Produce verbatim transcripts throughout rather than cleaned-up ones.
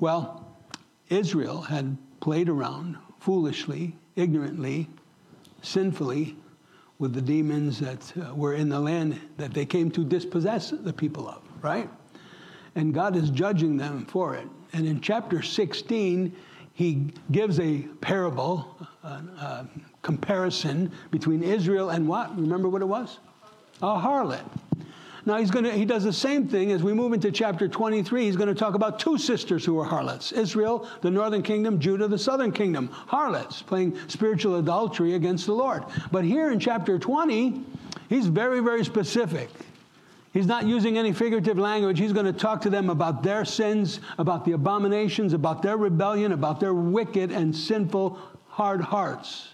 Well, Israel had played around foolishly, ignorantly, sinfully with the demons that uh, were in the land that they came to dispossess the people of, right? And God is judging them for it. And in chapter sixteen, he gives a parable, a, a comparison between Israel and what? Remember what it was? A harlot. Now he's going to, he does the same thing as we move into chapter twenty-three. He's going to talk about two sisters who are harlots. Israel, the northern kingdom, Judah, the southern kingdom. Harlots, playing spiritual adultery against the Lord. But here in chapter twenty, he's very, very specific. He's not using any figurative language. He's going to talk to them about their sins, about the abominations, about their rebellion, about their wicked and sinful hard hearts.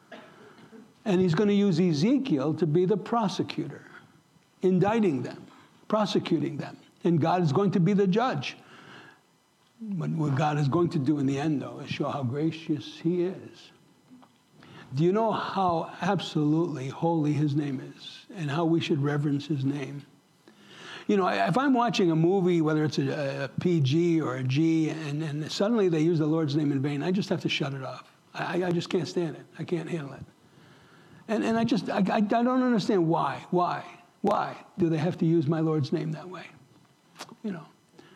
And he's going to use Ezekiel to be the prosecutor, indicting them, prosecuting them. And God is going to be the judge. But what God is going to do in the end, though, is show how gracious he is. Do you know how absolutely holy his name is and how we should reverence his name? You know, if I'm watching a movie, whether it's a, a P G or a G, and, and suddenly they use the Lord's name in vain, I just have to shut it off. I, I just can't stand it. I can't handle it. And, and I just, I, I don't understand why. Why? Why do they have to use my Lord's name that way? You know.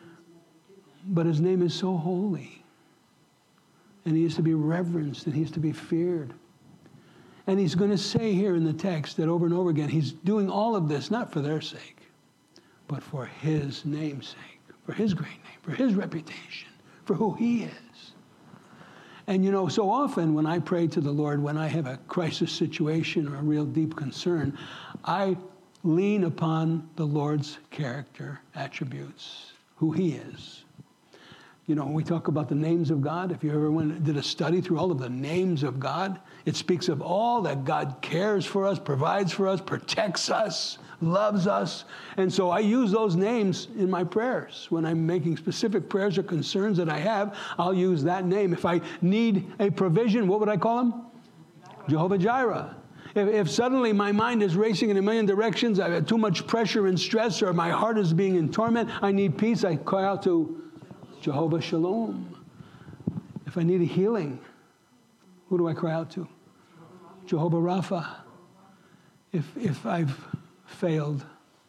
But his name is so holy. And he is to be reverenced and he is to be feared. And he's going to say here in the text that over and over again, he's doing all of this not for their sake, but for his name's sake, for his great name, for his reputation, for who he is. And you know, so often when I pray to the Lord, when I have a crisis situation or a real deep concern, I lean upon the Lord's character attributes, who he is. You know, when we talk about the names of God, if you ever went, did a study through all of the names of God, it speaks of all that God cares for us, provides for us, protects us, loves us. And so I use those names in my prayers. When I'm making specific prayers or concerns that I have, I'll use that name. If I need a provision, what would I call him? Jehovah Jireh. If, if suddenly my mind is racing in a million directions, I've had too much pressure and stress, or my heart is being in torment, I need peace, I cry out to Jehovah Shalom. If I need a healing, who do I cry out to? Jehovah Rapha. If if I've failed,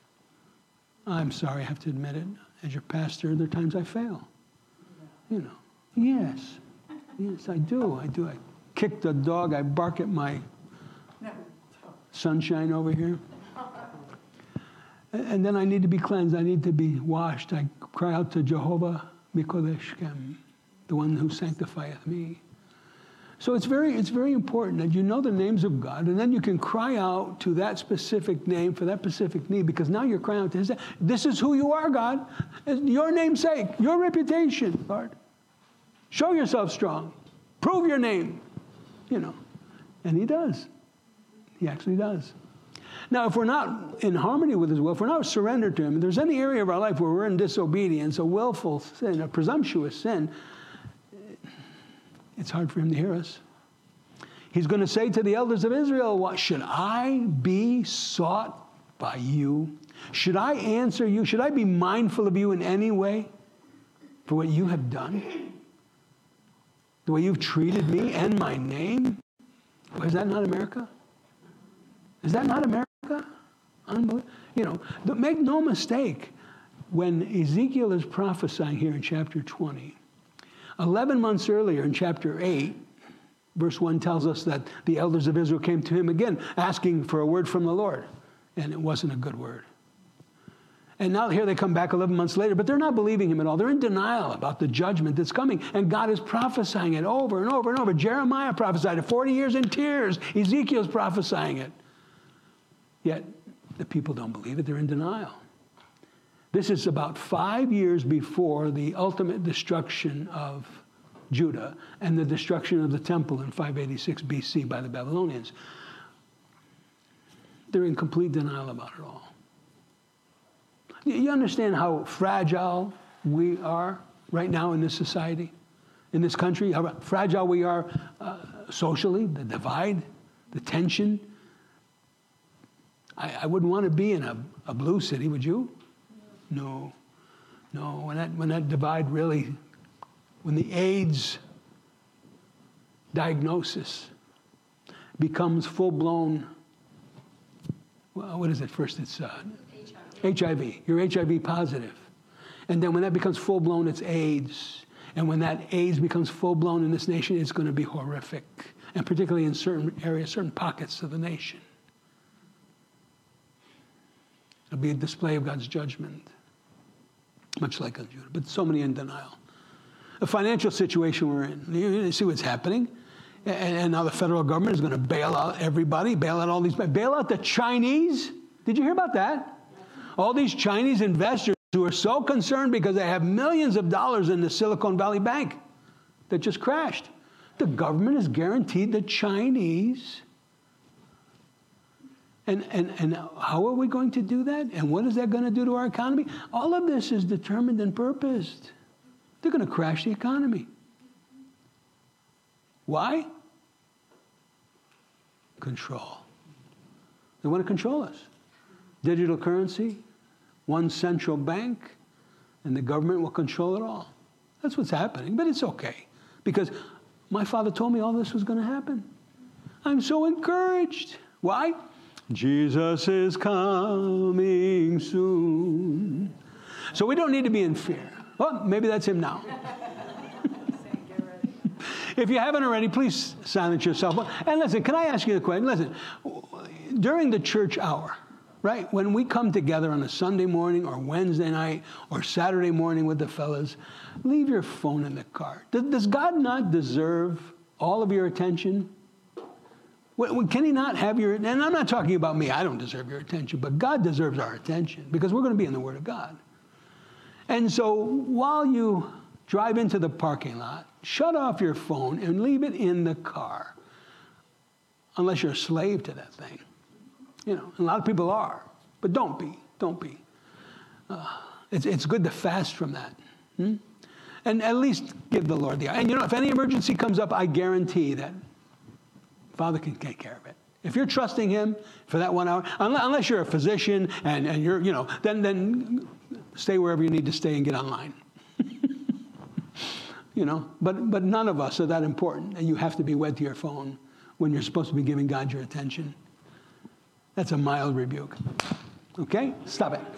I'm sorry, I have to admit it. As your pastor, there are times I fail. You know. Yes. Yes, I do. I do. I kick the dog. I bark at my sunshine over here. And then I need to be cleansed. I need to be washed. I cry out to Jehovah Mikodeshkem, the one who sanctifieth me. So it's very, it's very important that you know the names of God, and then you can cry out to that specific name for that specific need, because now you're crying out to his name. This is who you are, God. Your name's sake, your reputation, Lord. Show yourself strong. Prove your name. You know. And he does. He actually does. Now, if we're not in harmony with his will, if we're not surrendered to him, if there's any area of our life where we're in disobedience, a willful sin, a presumptuous sin, it's hard for him to hear us. He's going to say to the elders of Israel, what, should I be sought by you? Should I answer you? Should I be mindful of you in any way for what you have done? The way you've treated me and my name? Is that not America? Is that not America? Unbelievable. You know, but make no mistake, when Ezekiel is prophesying here in chapter twenty, eleven months earlier in chapter eight, verse one tells us that the elders of Israel came to him again, asking for a word from the Lord. And it wasn't a good word. And now here they come back eleven months later, but they're not believing him at all. They're in denial about the judgment that's coming. And God is prophesying it over and over and over. Jeremiah prophesied it, forty years in tears. Ezekiel's prophesying it. Yet the people don't believe it. They're in denial. This is about five years before the ultimate destruction of Judah and the destruction of the temple in five eighty-six B C by the Babylonians. They're in complete denial about it all. You understand how fragile we are right now in this society, in this country? How fragile we are uh, socially, the divide, the tension. I, I wouldn't want to be in a, a blue city, would you? No, no. When that when that divide really when the AIDS diagnosis becomes full-blown, well, what is it? First it's uh, H I V. You're H I V positive. And then when that becomes full-blown, it's AIDS. And when that AIDS becomes full-blown in this nation, it's going to be horrific. And particularly in certain areas, certain pockets of the nation. It'll be a display of God's judgment, much like on Judah. But so many in denial. The financial situation we're in, you see what's happening. And, and now the federal government is going to bail out everybody, bail out all these, bail out the Chinese. Did you hear about that? All these Chinese investors who are so concerned because they have millions of dollars in the Silicon Valley Bank that just crashed. The government has guaranteed the Chinese. And, and, and how are we going to do that? And what is that going to do to our economy? All of this is determined and purposed. They're going to crash the economy. Why? Control. They want to control us. Digital currency, one central bank, and the government will control it all. That's what's happening, but it's okay. Because my father told me all this was going to happen. I'm so encouraged. Why? Jesus is coming soon. So we don't need to be in fear. Well, maybe that's him now. If you haven't already, please silence yourself. And listen, can I ask you a question? Listen, during the church hour, right, when we come together on a Sunday morning or Wednesday night or Saturday morning with the fellas, leave your phone in the car. Does God not deserve all of your attention? Can he not have your, and I'm not talking about me, I don't deserve your attention, but God deserves our attention because we're going to be in the Word of God. And so while you drive into the parking lot, shut off your phone and leave it in the car, unless you're a slave to that thing. You know, and a lot of people are, but don't be, don't be. Uh, it's, it's good to fast from that. Hmm? And at least give the Lord the, and you know, if any emergency comes up, I guarantee that Father can take care of it. If you're trusting him for that one hour, unless you're a physician and, and you're, you know, then, then stay wherever you need to stay and get online. You know, but, but none of us are that important, and you have to be wed to your phone when you're supposed to be giving God your attention. That's a mild rebuke. Okay? Stop it.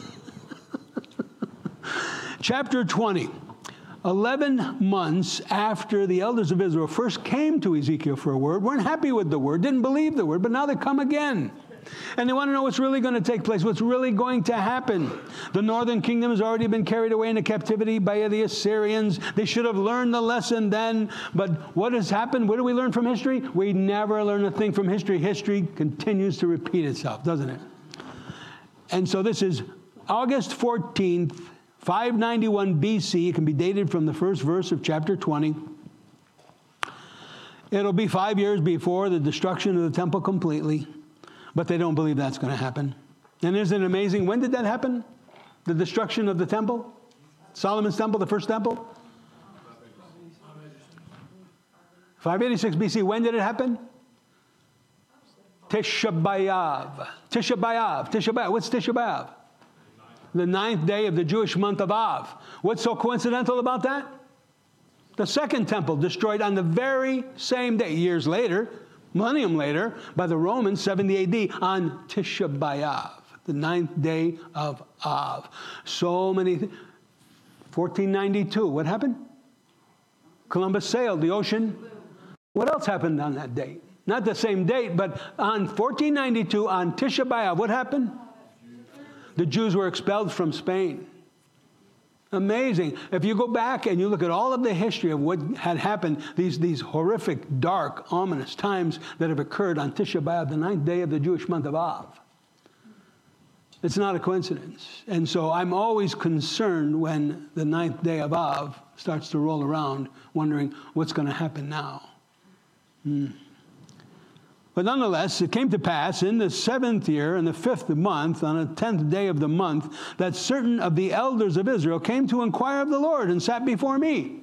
Chapter twenty. Eleven months after the elders of Israel first came to Ezekiel for a word, weren't happy with the word, didn't believe the word, but now they come again. And they want to know what's really going to take place, what's really going to happen. The northern kingdom has already been carried away into captivity by the Assyrians. They should have learned the lesson then. But what has happened? What do we learn from history? We never learn a thing from history. History continues to repeat itself, doesn't it? And so this is August fourteenth, five ninety-one B C. It can be dated from the first verse of chapter twenty. It'll be five years before the destruction of the temple completely. But they don't believe that's going to happen. And isn't it amazing? When did that happen? The destruction of the temple? Solomon's temple, the first temple? five eighty-six B C. When did it happen? Tisha B'Av. Tisha B'Av. Tisha B'Av. What's Tisha B'Av? The ninth day of the Jewish month of Av. What's so coincidental about that? The second temple destroyed on the very same day, years later, millennium later, by the Romans, seventy A D, on Tisha B'Av, the ninth day of Av. So many, th- fourteen ninety-two, what happened? Columbus sailed the ocean. What else happened on that date? Not the same date, but on fourteen ninety-two, on Tisha B'Av, what happened? The Jews were expelled from Spain. Amazing. If you go back and you look at all of the history of what had happened, these, these horrific, dark, ominous times that have occurred on Tisha B'Av, the ninth day of the Jewish month of Av. It's not a coincidence. And so I'm always concerned when the ninth day of Av starts to roll around, wondering what's going to happen now. Hmm. But nonetheless, it came to pass in the seventh year, in the fifth month, on the tenth day of the month, that certain of the elders of Israel came to inquire of the Lord and sat before me.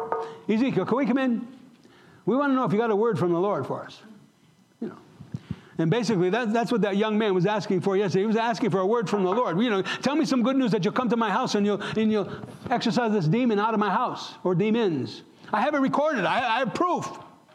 Ezekiel, can we come in? We want to know if you got a word from the Lord for us. You know. And basically, that, that's what that young man was asking for yesterday. He was asking for a word from the Lord. You know, tell me some good news that you'll come to my house and you'll, and you'll exorcise this demon out of my house, or demons. I have it recorded. I, I have proof.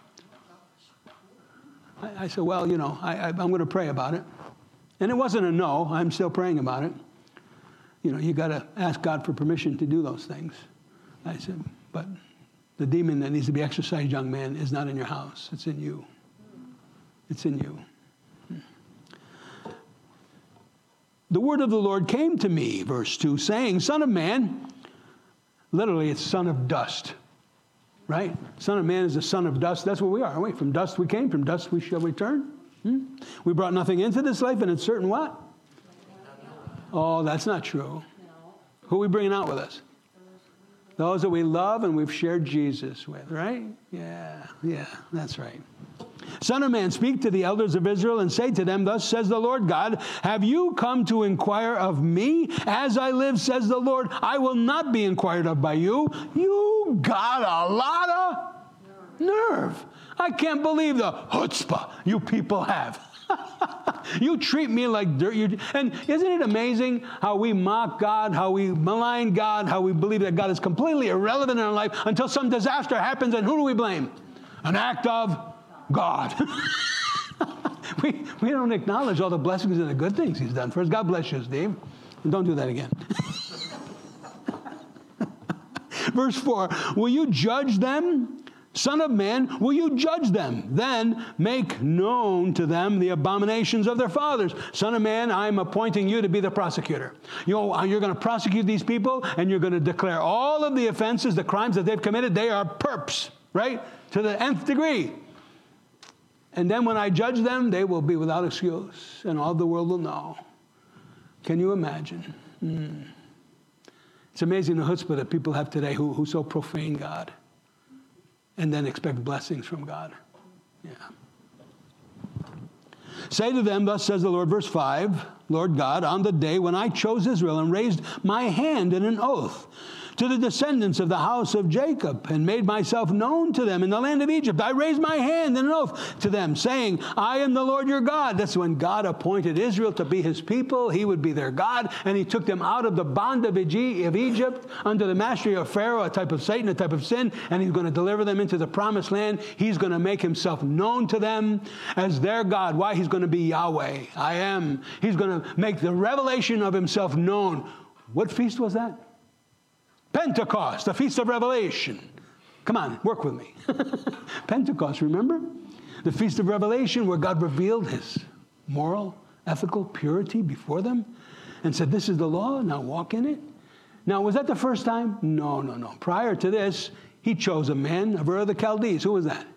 I, I said, well, you know, I, I, I'm going to pray about it. And it wasn't a no. I'm still praying about it. You know, you got to ask God for permission to do those things. I said, but the demon that needs to be exorcised, young man, is not in your house. It's in you. It's in you. The word of the Lord came to me, verse two, saying, Son of man, literally it's son of dust, right? Son of man is the son of dust. That's what we are, aren't we? From dust we came, from dust we shall return. Hmm? We brought nothing into this life, and it's certain what? Oh, that's not true. Who are we bringing out with us? Those that we love and we've shared Jesus with, right? Yeah, yeah, that's right. Son of man, speak to the elders of Israel and say to them, thus says the Lord God, have you come to inquire of me? As I live, says the Lord, I will not be inquired of by you. You got a lot of nerve. I can't believe the chutzpah you people have. You treat me like dirt. You, and isn't it amazing how we mock God, how we malign God, how we believe that God is completely irrelevant in our life until some disaster happens, and who do we blame? An act of God. we, we don't acknowledge all the blessings and the good things he's done for us. God bless you, Steve. And don't do that again. Verse four, will you judge them? Son of man, will you judge them? Then make known to them the abominations of their fathers. Son of man, I'm appointing you to be the prosecutor. You know, you're going to prosecute these people, and you're going to declare all of the offenses, the crimes that they've committed. They are perps, right? To the nth degree. And then when I judge them, they will be without excuse, and all the world will know. Can you imagine? Mm. It's amazing the chutzpah that people have today who, who so profane God and then expect blessings from God. Yeah. Say to them, thus says the Lord, verse five, Lord God, on the day when I chose Israel and raised my hand in an oath to the descendants of the house of Jacob, and made myself known to them in the land of Egypt. I raised my hand in an oath to them, saying, I am the Lord your God. That's when God appointed Israel to be his people. He would be their God, and he took them out of the bond of Egypt under the mastery of Pharaoh, a type of Satan, a type of sin, and he's going to deliver them into the promised land. He's going to make himself known to them as their God. Why? He's going to be Yahweh. I am. He's going to make the revelation of himself known. What feast was that? Pentecost, the Feast of Revelation. Come on, work with me. Pentecost, remember? The Feast of Revelation, where God revealed his moral, ethical purity before them and said, this is the law, now walk in it. Now, was that the first time? No, no, no. Prior to this, he chose a man of Ur of the Chaldees. Who was that?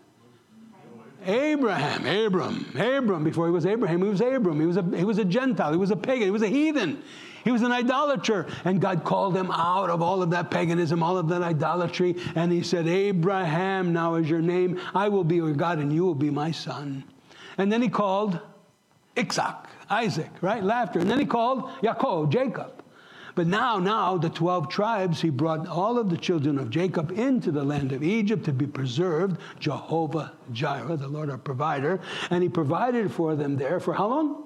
Abraham, Abram, Abram. Before he was Abraham, he was Abram. He was a, he was a Gentile. He was a pagan. He was a heathen. He was an idolater, and God called him out of all of that paganism, all of that idolatry, and he said, Abraham, now is your name. I will be your God, and you will be my son. And then he called Isaac, Isaac, right? Laughter. And then he called Yaakov, Jacob. But now, now, the twelve tribes, he brought all of the children of Jacob into the land of Egypt to be preserved, Jehovah Jireh, the Lord our provider, and he provided for them there for how long?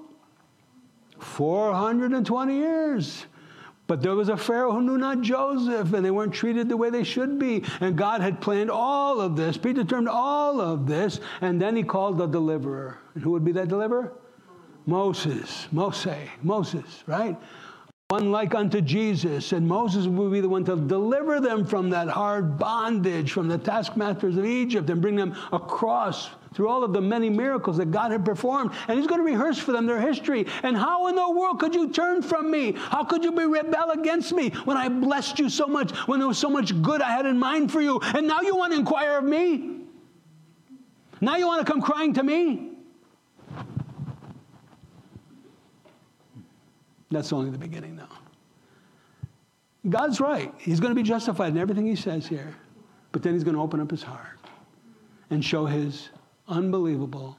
four hundred twenty years. But there was a Pharaoh who knew not Joseph, and they weren't treated the way they should be. And God had planned all of this, predetermined all of this, and then he called the deliverer. And who would be that deliverer? Moses, Mose, Moses, right? One like unto Jesus, and Moses will be the one to deliver them from that hard bondage, from the taskmasters of Egypt, and bring them across through all of the many miracles that God had performed. And he's going to rehearse for them their history. And how in the world could you turn from me? How could you be rebel against me when I blessed you so much, when there was so much good I had in mind for you? And now you want to inquire of me? Now you want to come crying to me? That's only the beginning, though. God's right. He's going to be justified in everything he says here. But then he's going to open up his heart and show his unbelievable,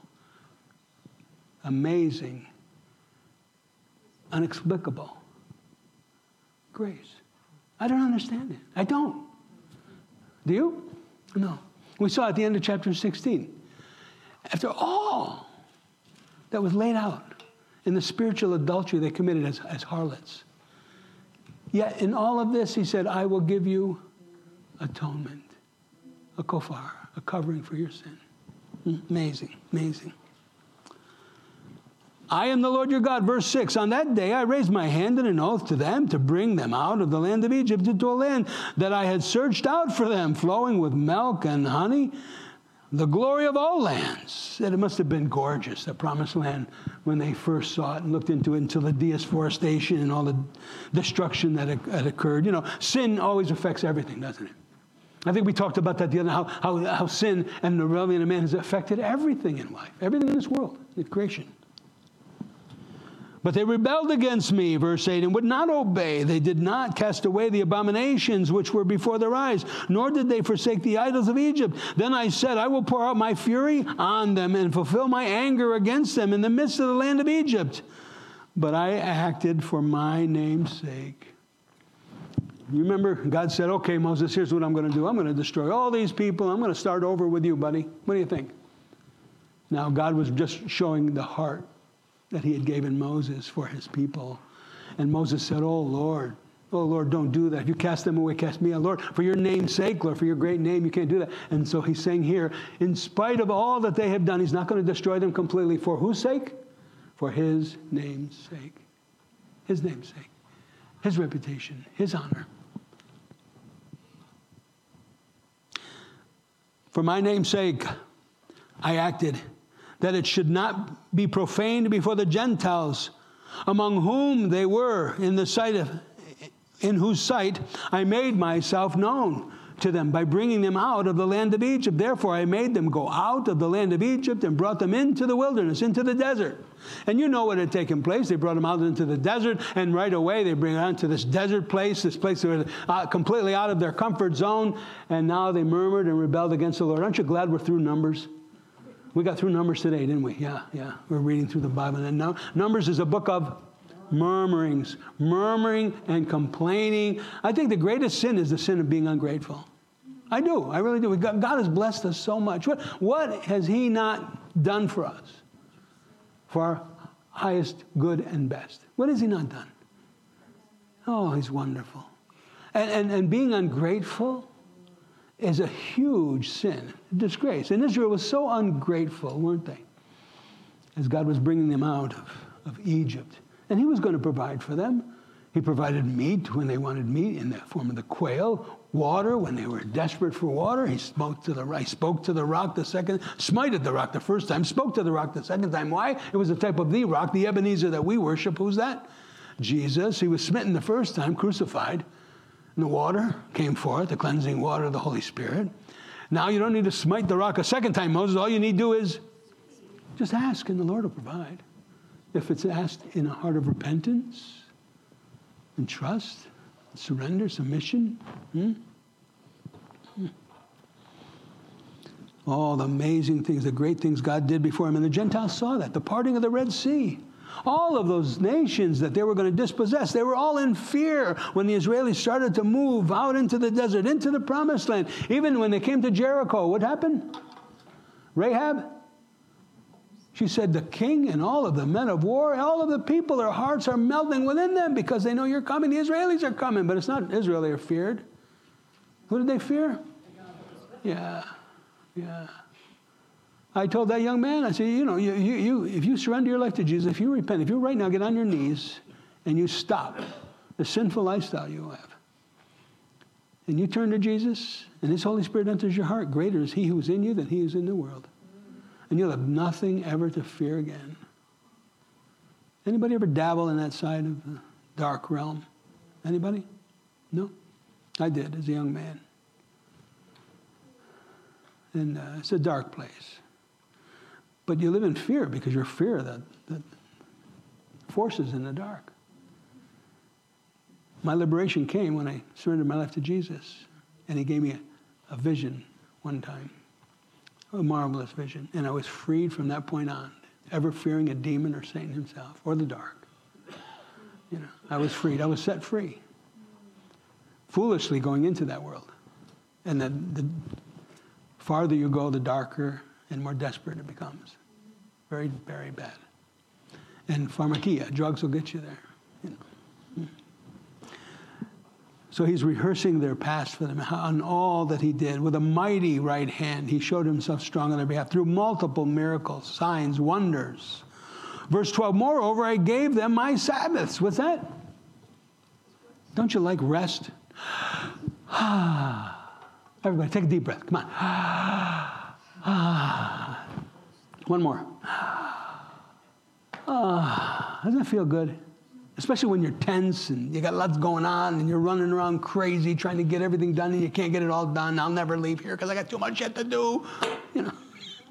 amazing, inexplicable grace. I don't understand it. I don't. Do you? No. We saw at the end of chapter sixteen. After all that was laid out in the spiritual adultery they committed as, as harlots. Yet in all of this, he said, I will give you atonement, a kofar, a covering for your sin. Amazing, amazing. I am the Lord your God. Verse six, on that day I raised my hand in an oath to them to bring them out of the land of Egypt into a land that I had searched out for them, flowing with milk and honey, the glory of all lands. And it must have been gorgeous, the promised land, when they first saw it and looked into it, until the deforestation and all the destruction that had occurred. You know, sin always affects everything, doesn't it? I think we talked about that the other how, how, how sin and the rebellion of man has affected everything in life, everything in this world, in creation. But they rebelled against me, verse eight, and would not obey. They did not cast away the abominations which were before their eyes, nor did they forsake the idols of Egypt. Then I said, I will pour out my fury on them and fulfill my anger against them in the midst of the land of Egypt. But I acted for my name's sake. You remember, God said, okay, Moses, here's what I'm going to do. I'm going to destroy all these people. I'm going to start over with you, buddy. What do you think? Now, God was just showing the heart that he had given Moses for his people. And Moses said, oh, Lord, oh, Lord, don't do that. If you cast them away, cast me out. Lord, for your name's sake, Lord, for your great name, you can't do that. And so he's saying here, in spite of all that they have done, he's not going to destroy them completely. For whose sake? For his name's sake. His name's sake. His reputation. His honor. For my name's sake, I acted that it should not be profaned before the Gentiles, among whom they were, in the sight of, in whose sight I made myself known to them by bringing them out of the land of Egypt. Therefore I made them go out of the land of Egypt and brought them into the wilderness, into the desert. And you know what had taken place. They brought them out into the desert, and right away they bring them out to this desert place, this place that was uh, completely out of their comfort zone, and now they murmured and rebelled against the Lord. Aren't you glad we're through Numbers? We got through Numbers today, didn't we? Yeah, yeah. We're reading through the Bible. And now, Numbers is a book of murmurings, murmuring and complaining. I think the greatest sin is the sin of being ungrateful. I do. I really do. God has blessed us so much. What, what has he not done for us? For our highest good and best. What has he not done? Oh, he's wonderful. And, and, and being ungrateful is a huge sin, disgrace. And Israel was so ungrateful, weren't they? As God was bringing them out of, of Egypt. And he was going to provide for them. He provided meat when they wanted meat in the form of the quail, water when they were desperate for water. He spoke to the he spoke to the rock the second, smited the rock the first time, spoke to the rock the second time. Why? It was a type of the rock, the Ebenezer that we worship. Who's that? Jesus. He was smitten the first time, crucified. And the water came forth, the cleansing water of the Holy Spirit. Now you don't need to smite the rock a second time, Moses. All you need to do is just ask, and the Lord will provide. If it's asked in a heart of repentance and trust, surrender, submission. Hmm? Hmm. All the amazing things, the great things God did before him. And the Gentiles saw that. The parting of the Red Sea. All of those nations that they were going to dispossess, they were all in fear when the Israelis started to move out into the desert, into the promised land. Even when they came to Jericho, what happened? Rahab? She said, the king and all of the men of war, all of the people, their hearts are melting within them because they know you're coming. The Israelis are coming, but it's not Israel they are feared. Who did they fear? Yeah, yeah. I told that young man, I said, you know, you, you, you, if you surrender your life to Jesus, if you repent, if you right now get on your knees and you stop the sinful lifestyle you have, and you turn to Jesus, and his Holy Spirit enters your heart, greater is he who is in you than he who is in the world. And you'll have nothing ever to fear again. Anybody ever dabble in that side of the dark realm? Anybody? No? I did as a young man. And uh, it's a dark place. But you live in fear because you're fear of the, the forces in the dark. My liberation came when I surrendered my life to Jesus. And he gave me a, a vision one time. A marvelous vision. And I was freed from that point on, ever fearing a demon or Satan himself or the dark. You know, I was freed. I was set free. Foolishly going into that world. And the, the farther you go, the darker and more desperate it becomes. Very, very bad. And pharmakia, drugs will get you there. You know. So he's rehearsing their past for them on all that he did. With a mighty right hand, he showed himself strong on their behalf through multiple miracles, signs, wonders. Verse twelve, moreover, I gave them my Sabbaths. What's that? Don't you like rest? Everybody, take a deep breath. Come on. One more. Doesn't it feel good? Especially when you're tense and you got lots going on and you're running around crazy trying to get everything done and you can't get it all done. I'll never leave here because I got too much shit to do. You know.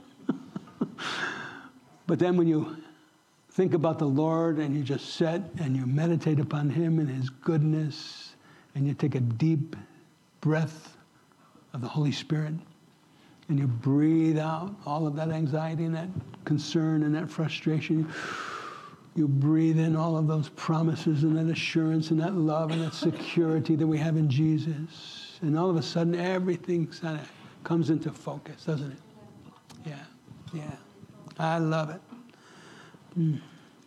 But then when you think about the Lord and you just sit and you meditate upon him and his goodness and you take a deep breath of the Holy Spirit and you breathe out all of that anxiety and that concern and that frustration. You breathe in all of those promises and that assurance and that love and that security that we have in Jesus. And all of a sudden, everything kind of comes into focus, doesn't it? Yeah, yeah. I love it. Mm.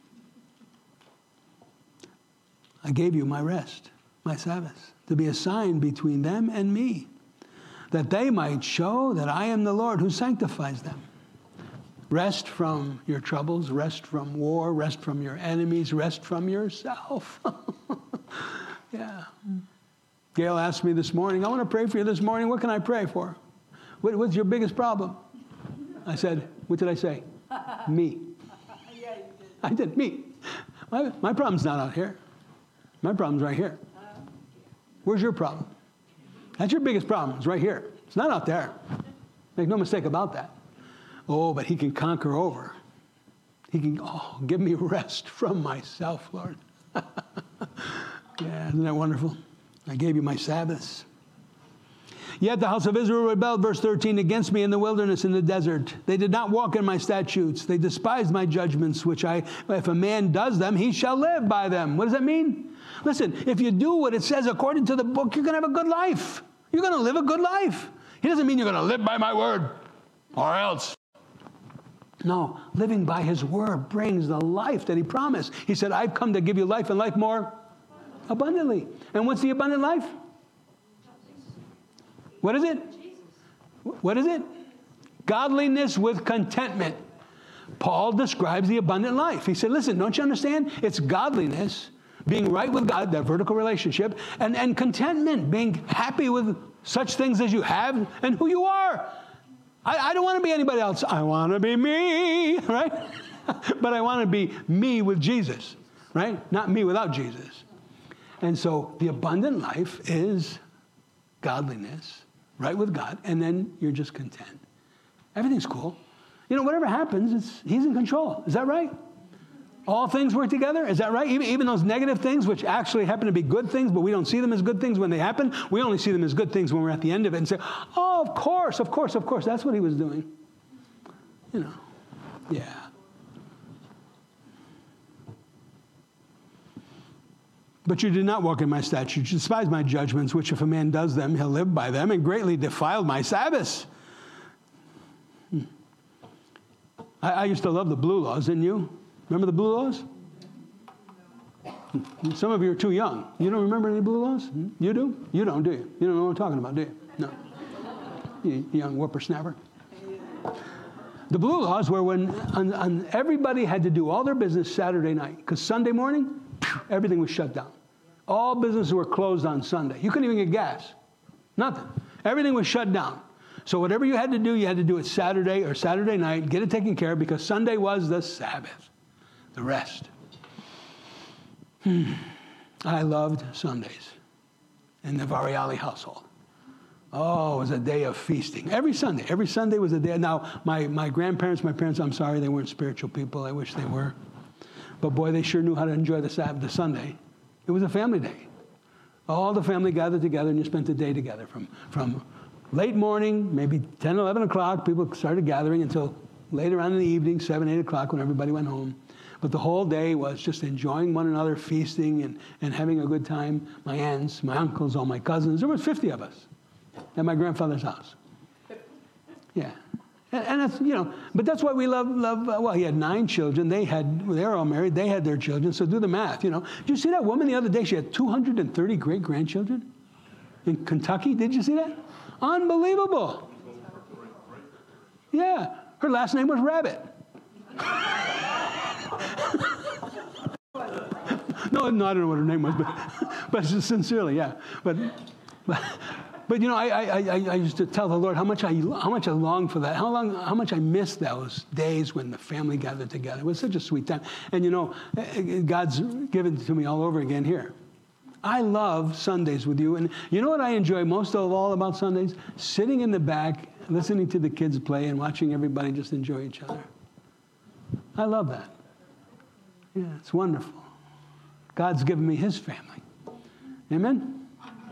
I gave you my rest, my Sabbath, to be a sign between them and me, that they might show that I am the Lord who sanctifies them. Rest from your troubles, rest from war, rest from your enemies, rest from yourself. Yeah. Gail asked me this morning, I want to pray for you this morning. What can I pray for? What, what's your biggest problem? I said, what did I say? Me. Yeah, you did. I did, me. My, my problem's not out here. My problem's right here. Where's your problem? That's your biggest problem. It's right here. It's not out there. Make no mistake about that. Oh, but he can conquer over. He can, oh, give me rest from myself, Lord. Yeah, isn't that wonderful? I gave you my Sabbaths. Yet the house of Israel rebelled, verse thirteen, against me in the wilderness, in the desert. They did not walk in my statutes. They despised my judgments, which I, if a man does them, he shall live by them. What does that mean? Listen, if you do what it says according to the book, you're going to have a good life. You're going to live a good life. He doesn't mean you're going to live by my word, or else. No, living by his word brings the life that he promised. He said, I've come to give you life and life more abundantly. And what's the abundant life? What is it? What is it? Godliness with contentment. Paul describes the abundant life. He said, listen, don't you understand? It's godliness, being right with God, that vertical relationship, and, and contentment, being happy with such things as you have and who you are. I, I don't want to be anybody else. I want to be me, right? But I want to be me with Jesus, right? Not me without Jesus. And so the abundant life is godliness, right with God, and then you're just content. Everything's cool. You know, whatever happens, it's, he's in control. Is that right? All things work together. Is that right? Even, even those negative things, which actually happen to be good things, but we don't see them as good things when they happen. We only see them as good things when we're at the end of it and say, oh, of course, of course, of course. That's what he was doing. You know, yeah. But you did not walk in my statutes. You despised my judgments, which if a man does them, he'll live by them, and greatly defiled my Sabbaths. Hmm. I, I used to love the blue laws, didn't you? Remember the blue laws? Some of you are too young. You don't remember any blue laws? You do? You don't, do you? You don't know what I'm talking about, do you? No. You young whippersnapper. The blue laws were when on, on everybody had to do all their business Saturday night, because Sunday morning, everything was shut down. All businesses were closed on Sunday. You couldn't even get gas. Nothing. Everything was shut down. So whatever you had to do, you had to do it Saturday or Saturday night, get it taken care of, because Sunday was the Sabbath, the rest. Hmm. I loved Sundays in the Variali household. Oh, it was a day of feasting. Every Sunday. Every Sunday was a day. Now, my, my grandparents, my parents, I'm sorry, they weren't spiritual people. I wish they were. But boy, they sure knew how to enjoy the Sabbath, the Sunday. It was a family day. All the family gathered together and you spent the day together. From, from late morning, maybe ten, eleven o'clock, people started gathering until later on in the evening, seven, eight o'clock when everybody went home. But the whole day was just enjoying one another, feasting and, and having a good time. My aunts, my uncles, all my cousins. There was fifty of us at my grandfather's house. Yeah. And, and that's, you know, but that's why we love, love, uh, well, he had nine children. They had, they were all married. They had their children. So do the math, you know. Did you see that woman the other day? She had two hundred thirty great-grandchildren in Kentucky. Did you see that? Unbelievable. Yeah. Her last name was Rabbit. no, no, I don't know what her name was, but, but sincerely, yeah. But, but, but you know, I, I, I, I used to tell the Lord how much I, how much I long for that, how long, how much I miss those days when the family gathered together. It was such a sweet time. And you know, God's given it to me all over again here. I love Sundays with you. And you know what I enjoy most of all about Sundays? Sitting in the back, listening to the kids play and watching everybody just enjoy each other. I love that. Yeah, it's wonderful. God's given me his family. Amen?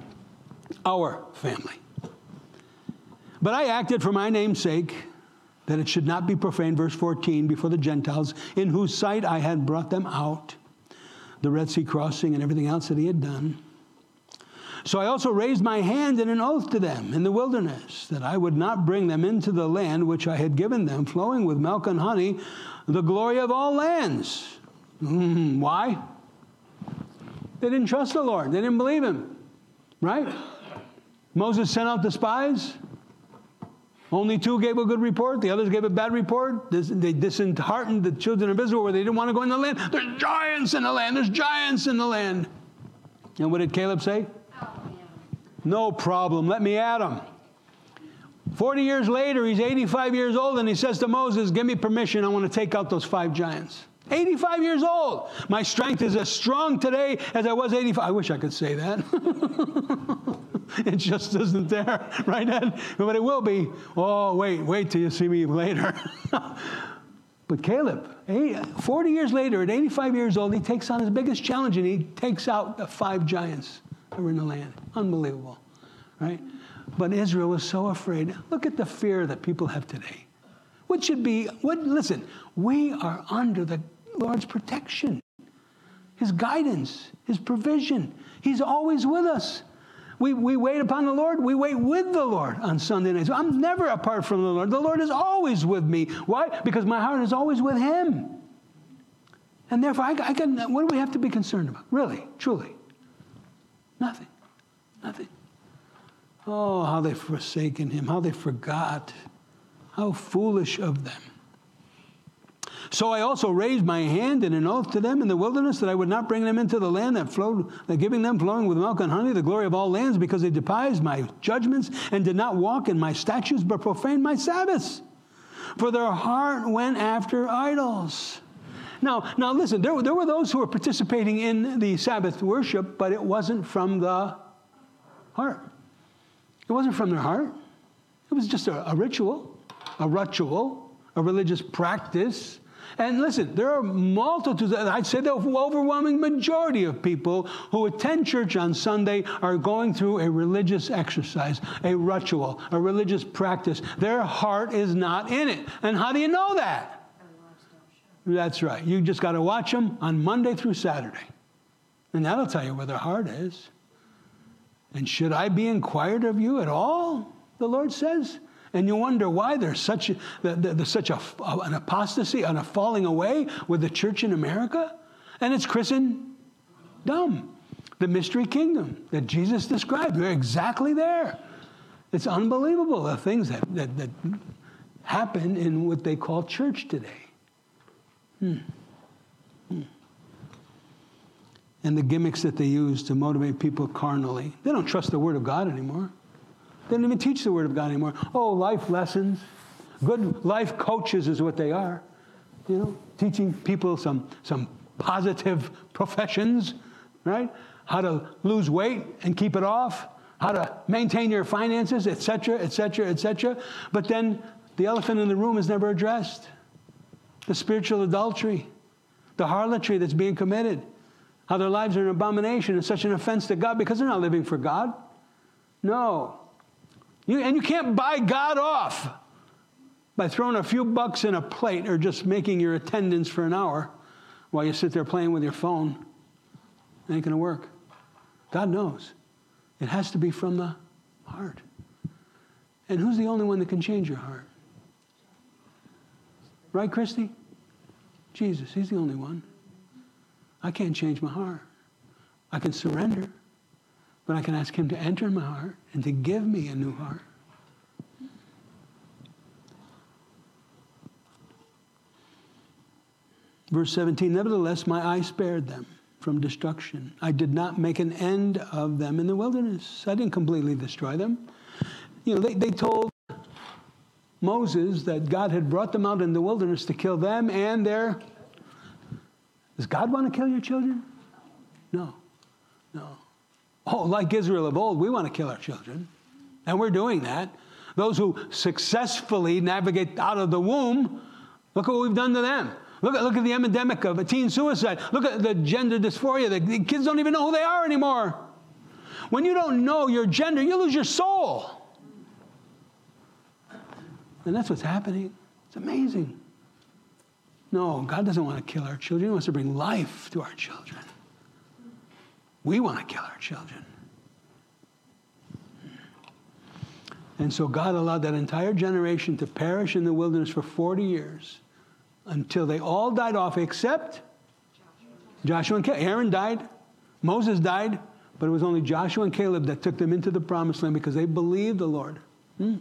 Our family. But I acted for my name's sake, that it should not be profaned, verse fourteen, before the Gentiles, in whose sight I had brought them out, the Red Sea crossing and everything else that he had done. So I also raised my hand in an oath to them in the wilderness, that I would not bring them into the land which I had given them, flowing with milk and honey, the glory of all lands. Mm, why? They didn't trust the Lord. They didn't believe him. Right? Moses sent out the spies. Only two gave a good report. The others gave a bad report. This, they disheartened the children of Israel where they didn't want to go in the land. There's giants in the land. There's giants in the land. And what did Caleb say? No problem. Let me at him. Forty years later, he's eighty-five years old, and he says to Moses, give me permission. I want to take out those five giants. eighty-five years old. My strength is as strong today as I was eighty-five. I wish I could say that. It just isn't there, right, Ed? But it will be. Oh, wait, wait till you see me later. But Caleb, forty years later, at eighty-five years old, he takes on his biggest challenge, and he takes out the five giants that were in the land. Unbelievable, right? But Israel was so afraid. Look at the fear that people have today. What should be, what? Listen, we are under the Lord's protection, his guidance, his provision. He's always with us. We, we wait upon the Lord. We wait with the Lord on Sunday nights. I'm never apart from the Lord. The Lord is always with me. Why? Because my heart is always with him. And therefore, I, I can, what do we have to be concerned about? Really, truly. Nothing. Nothing. Oh, how they've forsaken him. How they forgot. How foolish of them. So I also raised my hand in an oath to them in the wilderness that I would not bring them into the land that flowed, that giving them flowing with milk and honey, the glory of all lands, because they despised my judgments and did not walk in my statutes, but profaned my Sabbaths. For their heart went after idols. Now, now listen, there, there were those who were participating in the Sabbath worship, but it wasn't from the heart. It wasn't from their heart. It was just a, a ritual, a ritual, a religious practice. And listen, there are multitudes, I'd say the overwhelming majority of people who attend church on Sunday are going through a religious exercise, a ritual, a religious practice. Their heart is not in it. And how do you know that? That's right. You just got to watch them on Monday through Saturday. And that'll tell you where their heart is. And should I be inquired of you at all, the Lord says? And you wonder why there's such a, there's such a, an apostasy and a falling away with the church in America. And it's Christendom, the mystery kingdom that Jesus described. They're exactly there. It's unbelievable, the things that, that, that happen in what they call church today. Hmm. Hmm. And the gimmicks that they use to motivate people carnally. They don't trust the Word of God anymore. They don't even teach the Word of God anymore. Oh, life lessons. Good life coaches is what they are. You know, teaching people some, some positive professions, right? How to lose weight and keep it off. How to maintain your finances, et cetera, et cetera, et cetera. But then the elephant in the room is never addressed. The spiritual adultery, the harlotry that's being committed. How their lives are an abomination and such an offense to God because they're not living for God. No. You, and you can't buy God off by throwing a few bucks in a plate or just making your attendance for an hour while you sit there playing with your phone. It ain't going to work. God knows. It has to be from the heart. And who's the only one that can change your heart? Right, Christy? Jesus, he's the only one. I can't change my heart. I can surrender, but I can ask him to enter in my heart and to give me a new heart. Verse seventeen, nevertheless, my eye spared them from destruction. I did not make an end of them in the wilderness. I didn't completely destroy them. You know, they, they told Moses that God had brought them out in the wilderness to kill them and their... Does God want to kill your children? No. No. Oh, like Israel of old, we want to kill our children. And we're doing that. Those who successfully navigate out of the womb, look what we've done to them. Look at, look at the epidemic of teen suicide. Look at the gender dysphoria. The, the kids don't even know who they are anymore. When you don't know your gender, you lose your soul. And that's what's happening. It's amazing. No, God doesn't want to kill our children. He wants to bring life to our children. We want to kill our children. And so God allowed that entire generation to perish in the wilderness for forty years until they all died off except Joshua and Caleb. Aaron died. Moses died. But it was only Joshua and Caleb that took them into the promised land because they believed the Lord. Hmm?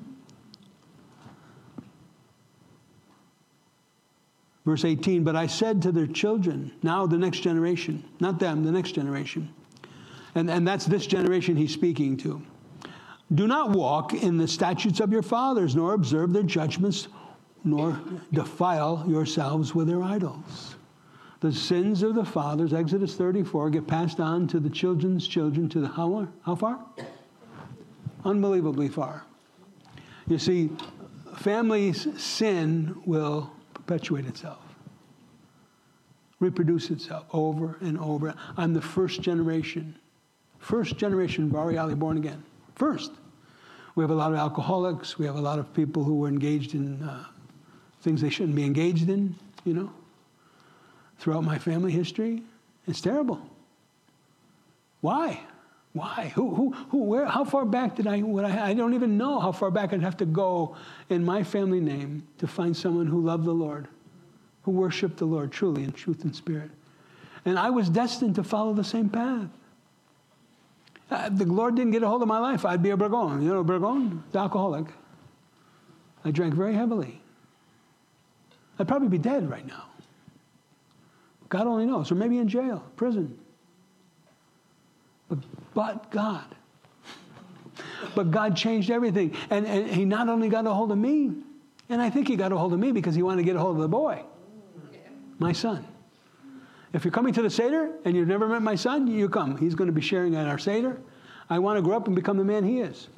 Verse eighteen, but I said to their children, now the next generation, not them, the next generation. And, and that's this generation he's speaking to. Do not walk in the statutes of your fathers, nor observe their judgments, nor defile yourselves with their idols. The sins of the fathers, Exodus thirty-four, get passed on to the children's children to the how, how far? Unbelievably far. You see, family's sin will perpetuate itself, reproduce itself over and over. I'm the first generation, first generation Bari Ali born again. First. We have a lot of alcoholics. We have a lot of people who were engaged in uh, things they shouldn't be engaged in, you know, throughout my family history. It's terrible. Why? Why? Who, who, who, where, how far back did I, would I, I don't even know how far back I'd have to go in my family name to find someone who loved the Lord, who worshiped the Lord truly in truth and spirit. And I was destined to follow the same path. Uh, the Lord didn't get a hold of my life, I'd be a Bergon. You know, Bergon, the alcoholic. I drank very heavily. I'd probably be dead right now. God only knows. Or maybe in jail, prison. But, but God. But God changed everything. And, and he not only got a hold of me, and I think he got a hold of me because he wanted to get a hold of the boy, my son. If you're coming to the Seder and you've never met my son, you come. He's going to be sharing at our Seder. I want to grow up and become the man he is.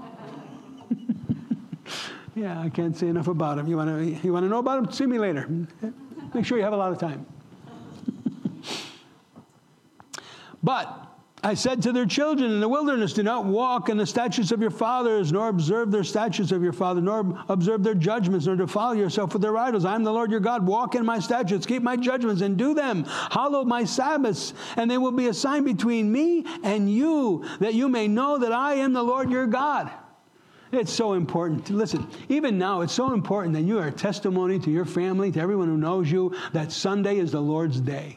Yeah, I can't say enough about him. You want to, you want to know about him? See me later. Make sure you have a lot of time. But I said to their children in the wilderness, do not walk in the statutes of your fathers, nor observe their statutes of your father, nor observe their judgments, nor defile yourself with their idols. I am the Lord your God. Walk in my statutes, keep my judgments, and do them. Hallow my Sabbaths, and they will be a sign between me and you, that you may know that I am the Lord your God. It's so important. Listen, even now, it's so important that you are a testimony to your family, to everyone who knows you, that Sunday is the Lord's day.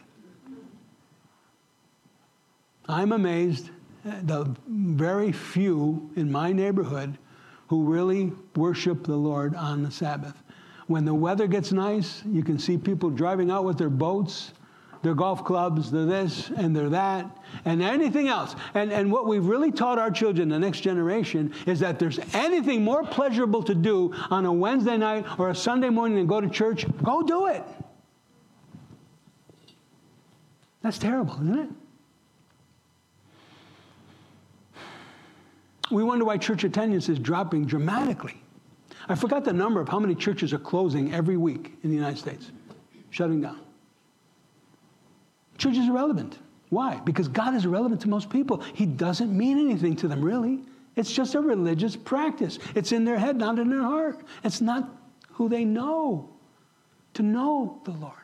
I'm amazed at the very few in my neighborhood who really worship the Lord on the Sabbath. When the weather gets nice, you can see people driving out with their boats, their golf clubs, they're this and they're that, and anything else. And, and what we've really taught our children, the next generation, is that there's anything more pleasurable to do on a Wednesday night or a Sunday morning than go to church, go do it. That's terrible, isn't it? We wonder why church attendance is dropping dramatically. I forgot the number of how many churches are closing every week in the United States, shutting down. Church is irrelevant. Why? Because God is irrelevant to most people. He doesn't mean anything to them, really. It's just a religious practice. It's in their head, not in their heart. It's not who they know. To know the Lord.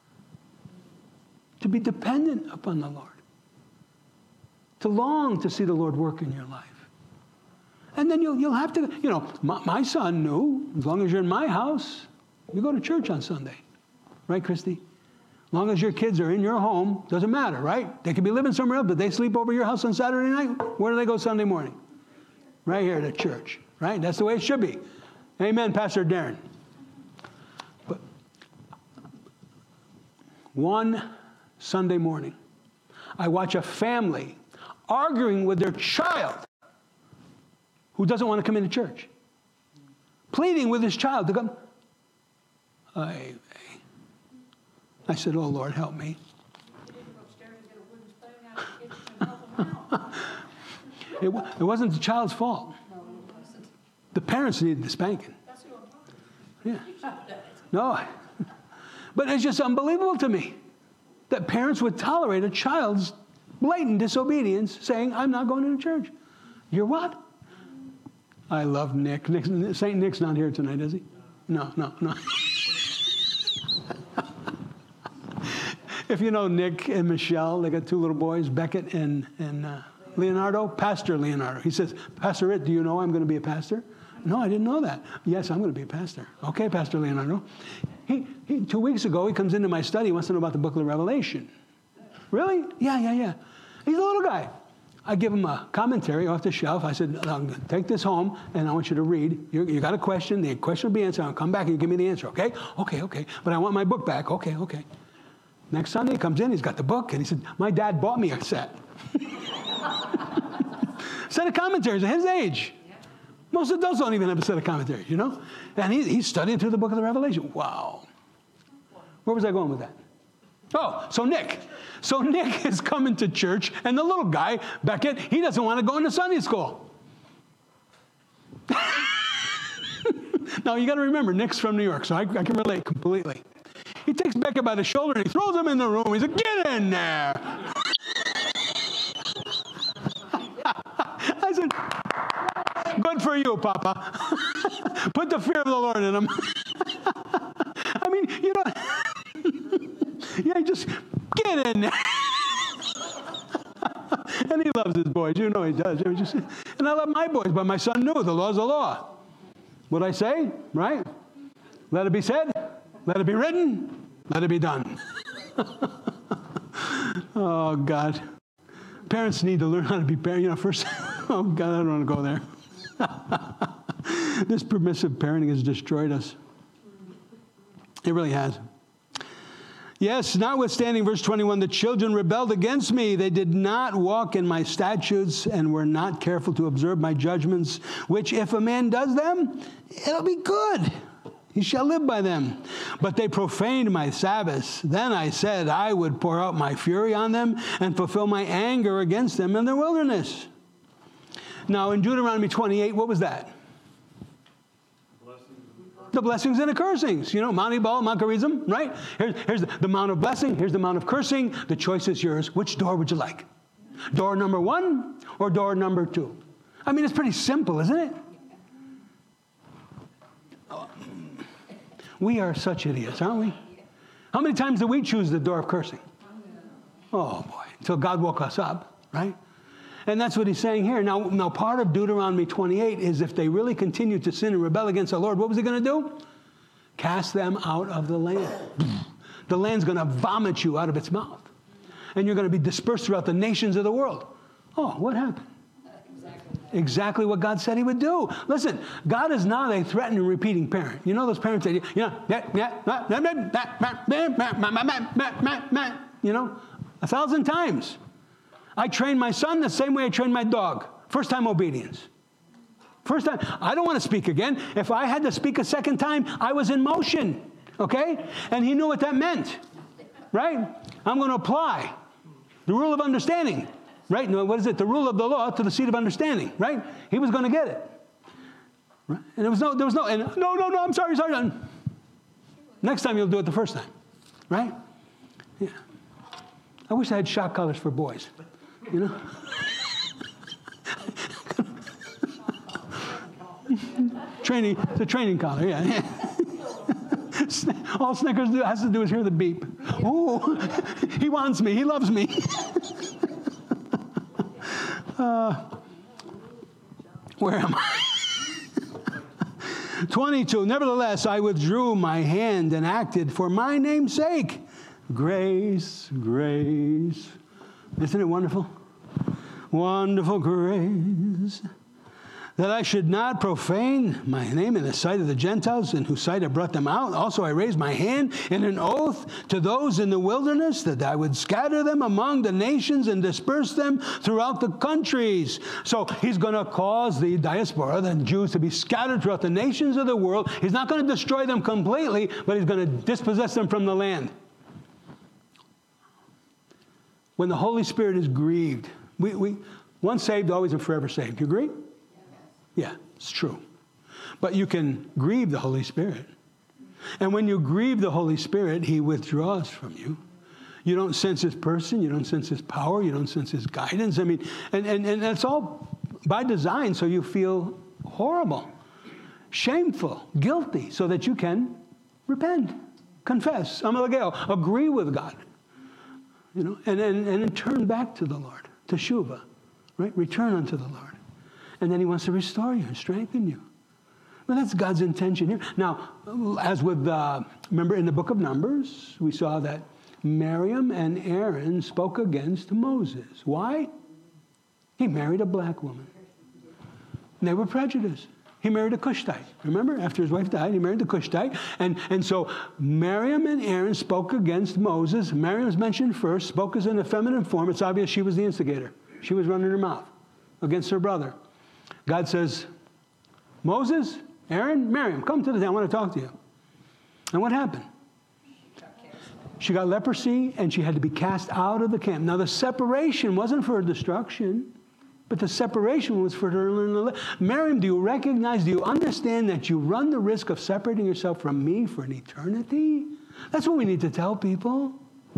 To be dependent upon the Lord. To long to see the Lord work in your life. And then you'll, you'll have to, you know, my, my son knew, as long as you're in my house, You go to church on Sunday. Right, Christy? As long as your kids are in your home, doesn't matter, right? They could be living somewhere else, but they sleep over your house on Saturday night. Where do they go Sunday morning? Right here to church, right? That's the way it should be. Amen, Pastor Darren. But one Sunday morning, I watch a family arguing with their child who doesn't want to come into church, pleading with his child to come. I, I said, oh, Lord, help me. it, it wasn't the child's fault. The parents needed the spanking. Yeah. No. But it's just unbelievable to me that parents would tolerate a child's blatant disobedience saying, I'm not going to church. You're what? I love Nick. Nick. Saint Nick's not here tonight, is he? No, no, no. If you know Nick and Michelle, they got two little boys, Beckett and, and uh, Leonardo, Pastor Leonardo. He says, Pastor Ritt, do you know I'm going to be a pastor? No, I didn't know that. Yes, I'm going to be a pastor. Okay, Pastor Leonardo. He, he, two weeks ago, he comes into my study. He wants to know about the book of the Revelation. Really? Yeah, yeah, yeah. He's a little guy. I give him a commentary off the shelf. I said, take this home, and I want you to read. You, you got a question. The question will be answered. I'll come back and you give me the answer, okay? Okay, okay. But I want my book back. Okay, okay. Next Sunday, he comes in. He's got the book, and he said, my dad bought me a set. Set of commentaries at his age. Most adults don't even have a set of commentaries, you know? And he, he's studying through the book of the Revelation. Wow. Where was I going with that? Oh, so Nick. So Nick is coming to church, and the little guy, Beckett, he doesn't want to go into Sunday school. Now, you got to remember, Nick's from New York, so I, I can relate completely. He takes Beckett by the shoulder, and he throws him in the room. He said, get in there. I said, good for you, Papa. Put the fear of the Lord in him. I mean, you know, yeah, just get in there. And he loves his boys. You know he does. Just, and I love my boys, but my son knew the law's the law. What'd I say? Right? Let it be said. Let it be written. Let it be done. Oh, God. Parents need to learn how to be parents. You know, first, oh, God, I don't want to go there. This permissive parenting has destroyed us. It really has. Yes, notwithstanding, verse twenty-one, the children rebelled against me. They did not walk in my statutes and were not careful to observe my judgments, which if a man does them, it'll be good. He shall live by them. But they profaned my Sabbaths. Then I said I would pour out my fury on them and fulfill my anger against them in the wilderness. Now, in Deuteronomy twenty-eight, what was that? The blessings and the cursings. You know, Mount Ebal, Mount Gerizim, right? Here's, here's the, the Mount of blessing. Here's the Mount of cursing. The choice is yours. Which door would you like? Door number one or door number two? I mean, it's pretty simple, isn't it? We are such idiots, aren't we? How many times do we choose the door of cursing? Oh, boy. Until God woke us up, right? And that's what he's saying here. Now, now, part of Deuteronomy twenty-eight is if they really continue to sin and rebel against the Lord, what was he going to do? Cast them out of the land. The land's going to vomit you out of its mouth. And you're going to be dispersed throughout the nations of the world. Oh, what happened? Exactly. Exactly what God said he would do. Listen, God is not a threatening, repeating parent. You know those parents that, you know, you know, a thousand times. I trained my son the same way I trained my dog. First time obedience. First time. I don't want to speak again. If I had to speak a second time, I was in motion. Okay? And he knew what that meant. Right? I'm going to apply the rule of understanding. Right? What is it? The rule of the law to the seat of understanding. Right? He was going to get it. Right? And there was no, there was no, and no, no, no, I'm sorry, sorry. Next time you'll do it the first time. Right? Yeah. I wish I had shock collars for boys. You know? Training, it's a training collar, yeah. All Snickers do, has to do is hear the beep. Oh, he wants me, he loves me. uh, where am I? twenty-two, nevertheless, I withdrew my hand and acted for my name's sake. Grace, grace. Isn't it wonderful? Wonderful grace. That I should not profane my name in the sight of the Gentiles, in whose sight I brought them out. Also I raised my hand in an oath to those in the wilderness, that I would scatter them among the nations and disperse them throughout the countries. So he's going to cause the diaspora, the Jews, to be scattered throughout the nations of the world. He's not going to destroy them completely, but he's going to dispossess them from the land. When the Holy Spirit is grieved, we, we once saved, always and forever saved. You agree? Yeah, it's true. But you can grieve the Holy Spirit. And when you grieve the Holy Spirit, he withdraws from you. You don't sense his person. You don't sense his power. You don't sense his guidance. I mean, and, and, and that's all by design, so you feel horrible, shameful, guilty, so that you can repent, confess, amalageo, agree with God, you know, and, and, and turn back to the Lord, teshuvah, right? Return unto the Lord. And then he wants to restore you and strengthen you. Well, that's God's intention here. Now, as with, uh, remember in the book of Numbers, we saw that Miriam and Aaron spoke against Moses. Why? He married a black woman. And they were prejudiced. He married a Cushite. Remember, after his wife died, he married the Cushite. And, and so Miriam and Aaron spoke against Moses. Miriam's mentioned first, spoke as in a feminine form. It's obvious she was the instigator. She was running her mouth against her brother. God says, Moses, Aaron, Miriam, come to the town. I want to talk to you. And what happened? She got leprosy, and she had to be cast out of the camp. Now, the separation wasn't for her destruction, but the separation was for her to learn to live. Miriam, do you recognize, do you understand that you run the risk of separating yourself from me for an eternity? That's what we need to tell people.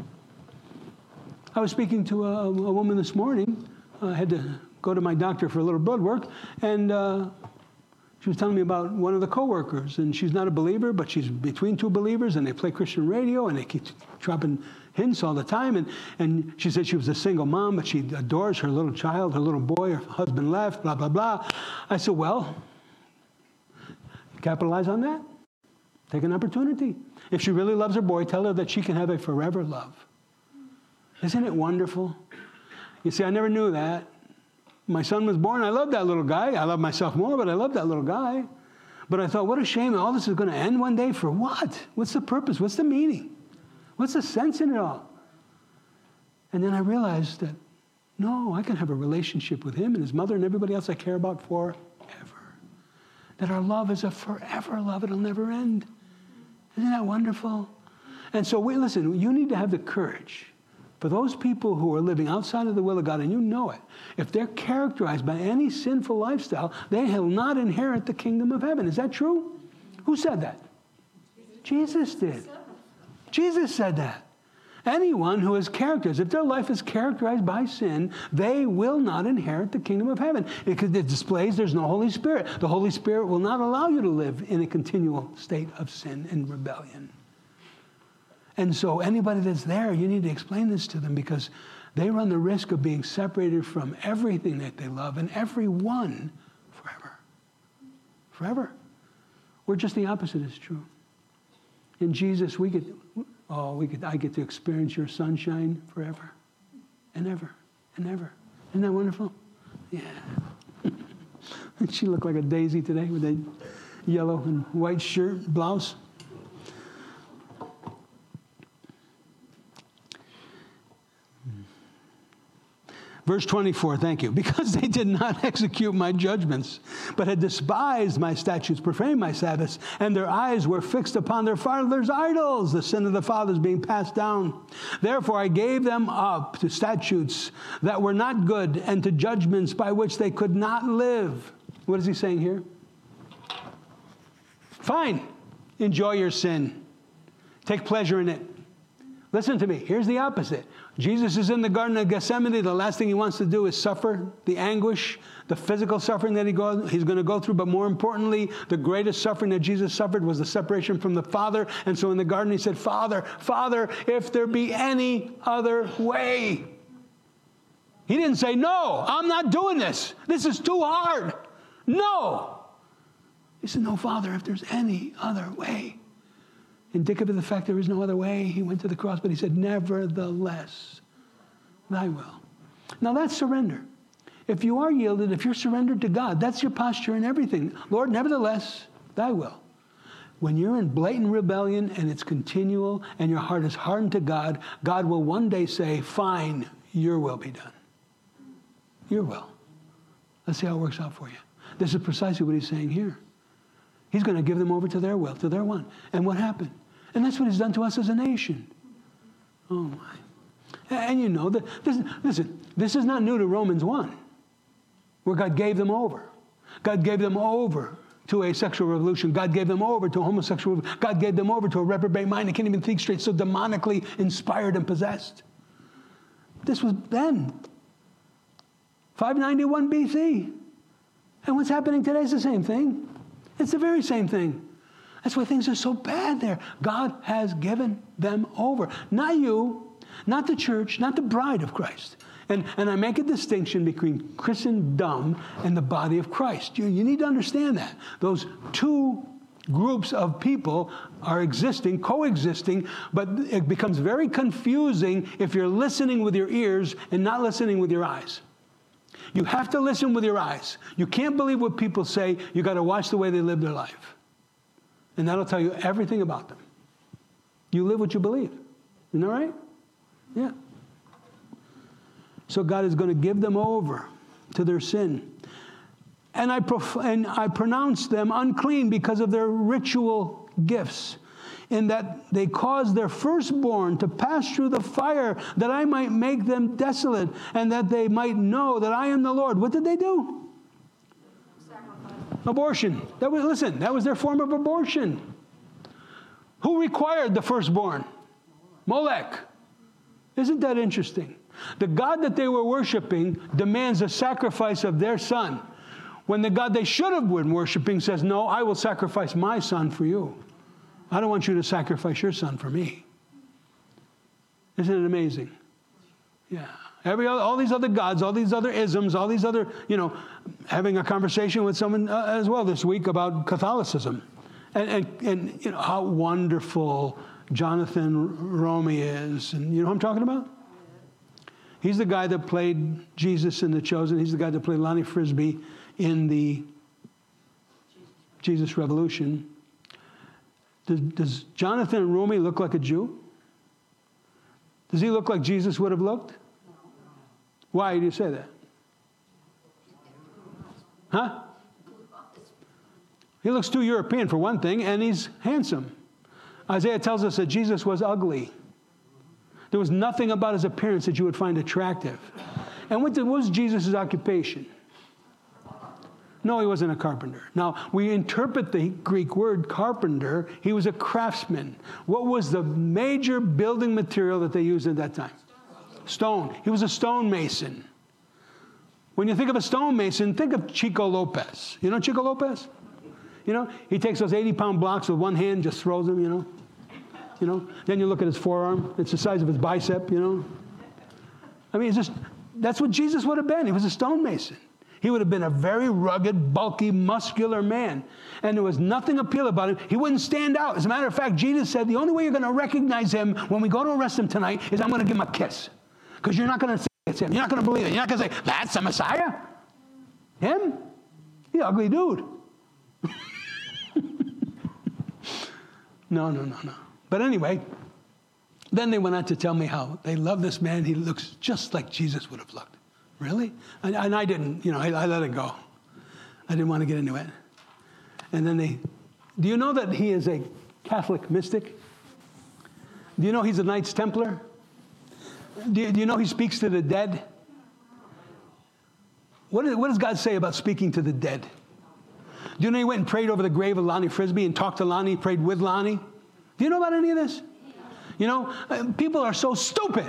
I was speaking to a, a woman this morning. I had to go to my doctor for a little blood work, and uh, she was telling me about one of the coworkers, and she's not a believer, but she's between two believers, and they play Christian radio, and they keep dropping hints all the time, and, and she said she was a single mom, but she adores her little child, her little boy, her husband left, blah, blah, blah. I said, well, capitalize on that. Take an opportunity. If she really loves her boy, tell her that she can have a forever love. Isn't it wonderful? You see, I never knew that. My son was born. I loved that little guy. I love myself more, but I love that little guy. But I thought, what a shame. All this is going to end one day for what? What's the purpose? What's the meaning? What's the sense in it all? And then I realized that, no, I can have a relationship with him and his mother and everybody else I care about forever. That our love is a forever love. It'll never end. Isn't that wonderful? And so, we, listen, you need to have the courage. For those people who are living outside of the will of God, and you know it, if they're characterized by any sinful lifestyle, they will not inherit the kingdom of heaven. Is that true? Who said that? Jesus did. Jesus said that. Anyone who is characterized, if their life is characterized by sin, they will not inherit the kingdom of heaven. Because it displays there's no Holy Spirit. The Holy Spirit will not allow you to live in a continual state of sin and rebellion. And so anybody that's there, you need to explain this to them, because they run the risk of being separated from everything that they love and everyone forever. Forever. Or just the opposite is true. In Jesus, we get, oh, we get, I get to experience your sunshine forever and ever and ever. Isn't that wonderful? Yeah. She looked like a daisy today with a yellow and white shirt, blouse. Verse twenty-four, thank you. Because they did not execute my judgments, but had despised my statutes, profaned my Sabbaths, and their eyes were fixed upon their fathers' idols, the sin of the fathers being passed down. Therefore I gave them up to statutes that were not good, and to judgments by which they could not live. What is he saying here? Fine. Enjoy your sin. Take pleasure in it. Listen to me. Here's the opposite. Jesus is in the Garden of Gethsemane. The last thing he wants to do is suffer the anguish, the physical suffering that he go, he's going to go through. But more importantly, the greatest suffering that Jesus suffered was the separation from the Father. And so in the garden he said, Father, Father, if there be any other way. He didn't say, no, I'm not doing this. This is too hard. No. He said, no, Father, if there's any other way. Indicative of the fact there is no other way. He went to the cross, but he said, nevertheless, thy will. Now that's surrender. If you are yielded, if you're surrendered to God, that's your posture in everything. Lord, nevertheless, thy will. When you're in blatant rebellion and it's continual and your heart is hardened to God, God will one day say, fine, your will be done. Your will. Let's see how it works out for you. This is precisely what he's saying here. He's going to give them over to their will, to their one. And what happened? And that's what he's done to us as a nation. Oh, my. And you know, that this, listen, this is not new to Romans one, where God gave them over. God gave them over to a sexual revolution. God gave them over to a homosexual. God gave them over to a reprobate mind. They can't even think straight, so demonically inspired and possessed. This was then, five ninety-one B C. And what's happening today is the same thing. It's the very same thing. That's why things are so bad there. God has given them over. Not you, not the church, not the bride of Christ. And, and I make a distinction between Christendom and the body of Christ. You, you need to understand that. Those two groups of people are existing, coexisting, but it becomes very confusing if you're listening with your ears and not listening with your eyes. You have to listen with your eyes. You can't believe what people say. You got to watch the way they live their life. And that'll tell you everything about them. You live what you believe. Isn't that right? Yeah. So God is going to give them over to their sin. And I, prof- and I pronounce them unclean because of their ritual gifts, in that they caused their firstborn to pass through the fire, that I might make them desolate, and that they might know that I am the Lord. What did they do? Sacrifice. Abortion. That was, listen, that was their form of abortion. Who required the firstborn? Molech. Isn't that interesting? The God that they were worshiping demands a sacrifice of their son, when the God they should have been worshiping says, no, I will sacrifice my son for you. I don't want you to sacrifice your son for me. Isn't it amazing? Yeah. Every other, all these other gods, all these other isms, all these other, you know, having a conversation with someone uh, as well this week about Catholicism. And, and, and, you know, how wonderful Jonathan Romy is. And you know who I'm talking about? He's the guy that played Jesus in The Chosen. He's the guy that played Lonnie Frisbee in the Jesus Revolution. Does, does Jonathan Romy look like a Jew? Does he look like Jesus would have looked? Why do you say that? Huh? He looks too European for one thing, and he's handsome. Isaiah tells us that Jesus was ugly. There was nothing about his appearance that you would find attractive. And what was Jesus' occupation? No, he wasn't a carpenter. Now, we interpret the Greek word carpenter. He was a craftsman. What was the major building material that they used at that time? Stone. He was a stonemason. When you think of a stonemason, think of Chico Lopez. You know Chico Lopez? You know, he takes those eighty-pound blocks with one hand, just throws them, you know. You know, then you look at his forearm. It's the size of his bicep, you know. I mean, it's just, that's what Jesus would have been. He was a stonemason. He would have been a very rugged, bulky, muscular man. And there was nothing appealing about him. He wouldn't stand out. As a matter of fact, Jesus said, the only way you're going to recognize him when we go to arrest him tonight is I'm going to give him a kiss. Because you're not going to say it's him. You're not going to believe it. You're not going to say, that's the Messiah. Him? He's an ugly dude. No, no, no, no. But anyway, then they went on to tell me how they love this man. He looks just like Jesus would have looked. Really? And, and I didn't, you know, I, I let it go. I didn't want to get into it. And then they, do you know that he is a Catholic mystic? Do you know he's a Knights Templar? Do you, do you know he speaks to the dead? What, is, what does God say about speaking to the dead? Do you know he went and prayed over the grave of Lonnie Frisbee and talked to Lonnie, prayed with Lonnie? Do you know about any of this? You know, people are so stupid.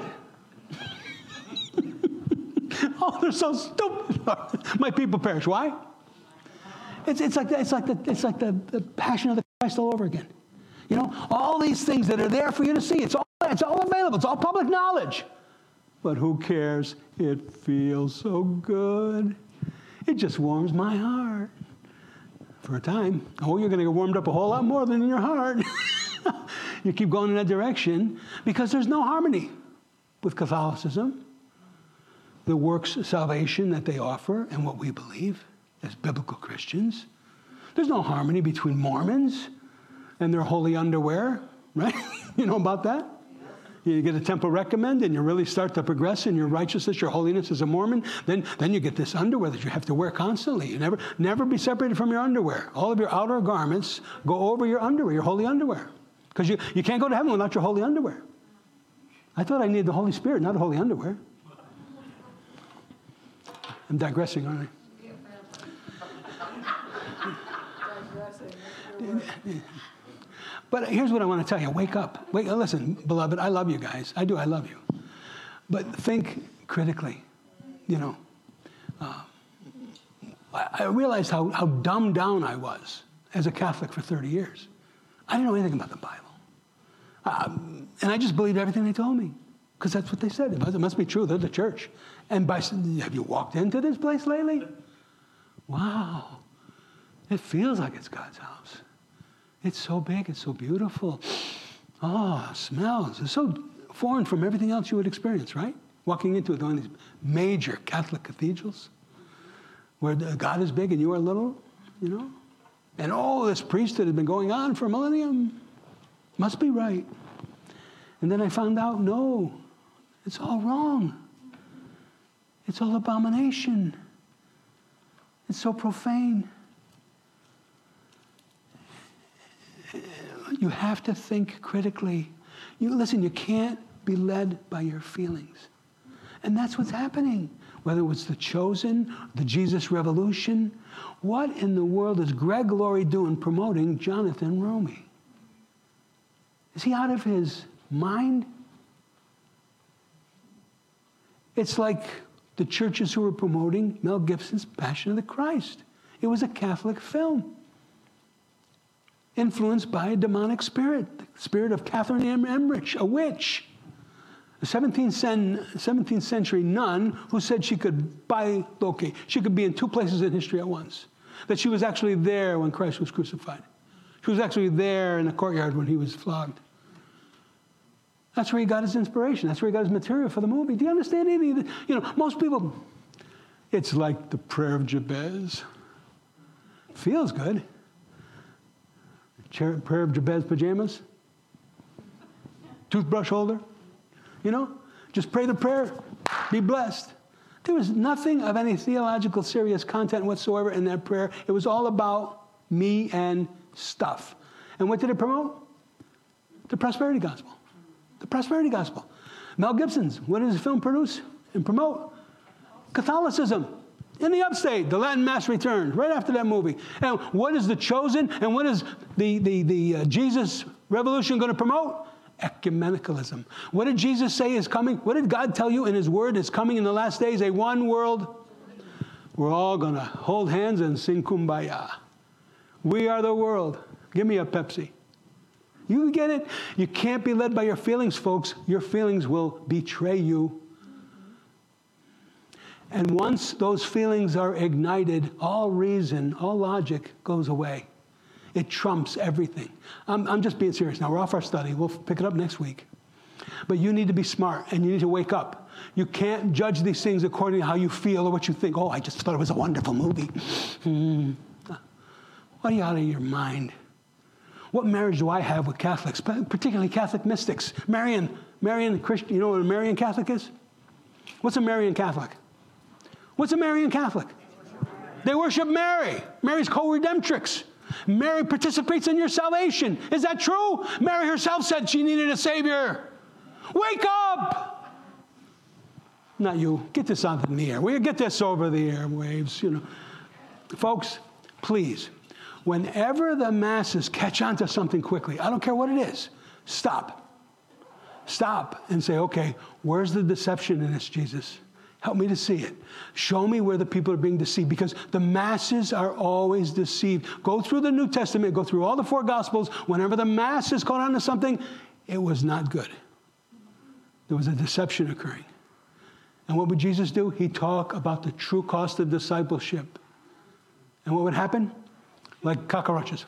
Oh, they're so stupid. My people perish. Why? It's, it's like, the, it's like, the, it's like the, the passion of the Christ all over again. You know, all these things that are there for you to see. It's all, it's all available. It's all public knowledge. But who cares? It feels so good. It just warms my heart. for a time. Oh, you're going to get warmed up a whole lot more than in your heart. You keep going in that direction because there's no harmony with Catholicism, the works of salvation that they offer, and what we believe as biblical Christians. There's no harmony between Mormons and their holy underwear, right? You know about that? You get a temple recommend and you really start to progress in your righteousness, your holiness as a Mormon, then, then you get this underwear that you have to wear constantly. You never, never be separated from your underwear. All of your outer garments go over your underwear, your holy underwear. Because you, you can't go to heaven without your holy underwear. I thought I needed the Holy Spirit, not the holy underwear. I'm digressing, aren't I? But here's what I want to tell you. Wake up. Wake, listen, beloved, I love you guys. I do. I love you. But think critically. You know, uh, I, I realized how, how dumbed down I was as a Catholic for thirty years. I didn't know anything about the Bible. Um, and I just believed everything they told me because that's what they said. It must, it must be true. They're the church. And by, have you walked into this place lately? Wow. It feels like it's God's house. It's so big, it's so beautiful. Oh, it smells. It's so foreign from everything else you would experience, right? Walking into one of these major Catholic cathedrals where God is big and you are little, you know? And all this priesthood has been going on for a millennium. Must be right. And then I found out, no, it's all wrong. It's all abomination. It's so profane. You have to think critically. You listen, you can't be led by your feelings. And that's what's happening. Whether it's the Chosen, the Jesus Revolution, what in the world is Greg Laurie doing promoting Jonathan Roumie? Is he out of his mind? It's like the churches who were promoting Mel Gibson's Passion of the Christ. It was a Catholic film, influenced by a demonic spirit, the spirit of Catherine M. Emmerich, a witch, a seventeenth century nun who said she could bilocate. She could be in two places in history at once. That she was actually there when Christ was crucified. She was actually there in the courtyard when he was flogged. That's where he got his inspiration. That's where he got his material for the movie. Do you understand any of this? You know, most people, it's like the prayer of Jabez. Feels good. Prayer of Jabez pajamas. Toothbrush holder. You know, just pray the prayer. Be blessed. There was nothing of any theological serious content whatsoever in that prayer. It was all about me and stuff. And what did it promote? The prosperity gospel. The prosperity gospel. Mel Gibson's, what does the film produce and promote? Catholicism. In the upstate, the Latin Mass returns, right after that movie. And what is the Chosen and what is the, the, the uh, Jesus Revolution going to promote? Ecumenicalism. What did Jesus say is coming? What did God tell you in his word is coming in the last days? A one world. We're all going to hold hands and sing Kumbaya. We are the world. Give me a Pepsi. You get it? You can't be led by your feelings, folks. Your feelings will betray you. And once those feelings are ignited, all reason, all logic goes away. It trumps everything. I'm, I'm just being serious now. We're off our study. We'll pick it up next week. But you need to be smart, and you need to wake up. You can't judge these things according to how you feel or what you think. Oh, I just thought it was a wonderful movie. Hmm. What are you out of your mind? What marriage do I have with Catholics, particularly Catholic mystics? Marian, Marian Christian. You know what a Marian Catholic is? What's a Marian Catholic? What's a Marian Catholic? They worship Mary. Mary's co-redemptrix. Mary participates in your salvation. Is that true? Mary herself said she needed a Savior. Wake up! Not you. Get this out in the air. We'll get this over the airwaves, you know. Folks, please, whenever the masses catch on to something quickly, I don't care what it is, stop. Stop and say, okay, where's the deception in this, Jesus? Help me to see it. Show me where the people are being deceived, because the masses are always deceived. Go through the New Testament, go through all the four Gospels. Whenever the masses caught on to something, it was not good. There was a deception occurring. And what would Jesus do? He'd talk about the true cost of discipleship. And what would happen? like cockroaches.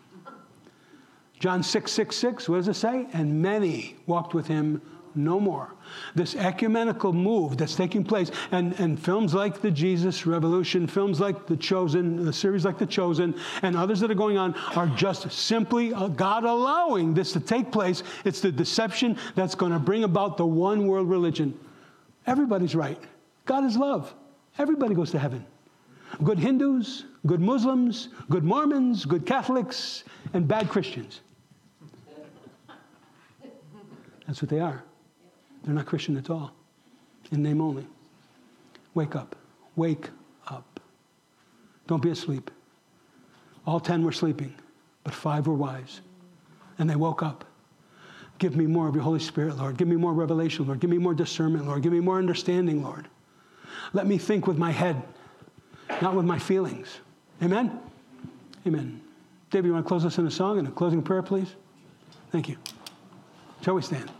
John six, six, six, what does it say? And many walked with him no more. This ecumenical move that's taking place, and, and films like The Jesus Revolution, films like The Chosen, a series like The Chosen, and others that are going on are just simply God allowing this to take place. It's the deception that's going to bring about the one world religion. Everybody's right. God is love. Everybody goes to heaven. Good Hindus, good Muslims, good Mormons, good Catholics, and bad Christians. That's what they are. They're not Christian at all. In name only. Wake up. Wake up. Don't be asleep. All ten were sleeping, but five were wise. And they woke up. Give me more of your Holy Spirit, Lord. Give me more revelation, Lord. Give me more discernment, Lord. Give me more understanding, Lord. Let me think with my head, not with my feelings. Amen? Amen. David, you want to close us in a song and a closing prayer, please? Thank you. Shall we stand?